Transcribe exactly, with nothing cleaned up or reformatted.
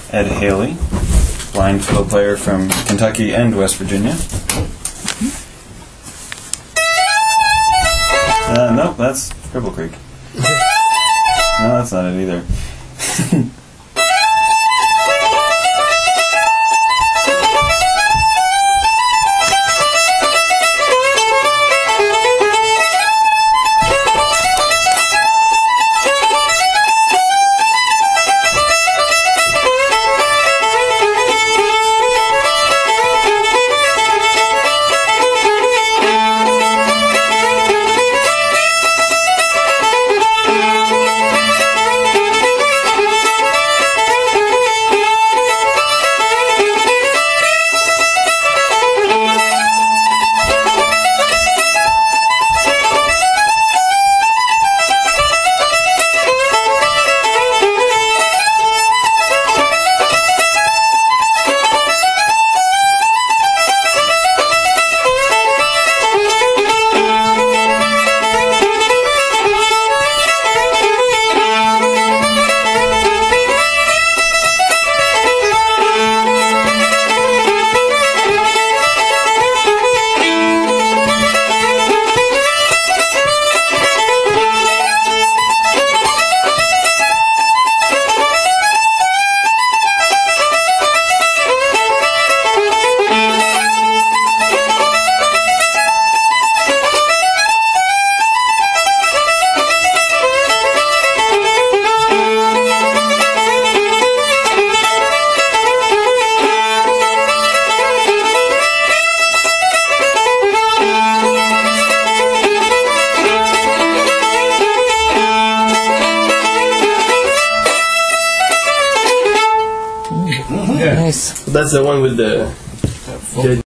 Ed Haley, blind fiddle player from Kentucky and West Virginia. Uh, nope, that's Cripple Creek. No, that's not it either. Nice. That's the one with the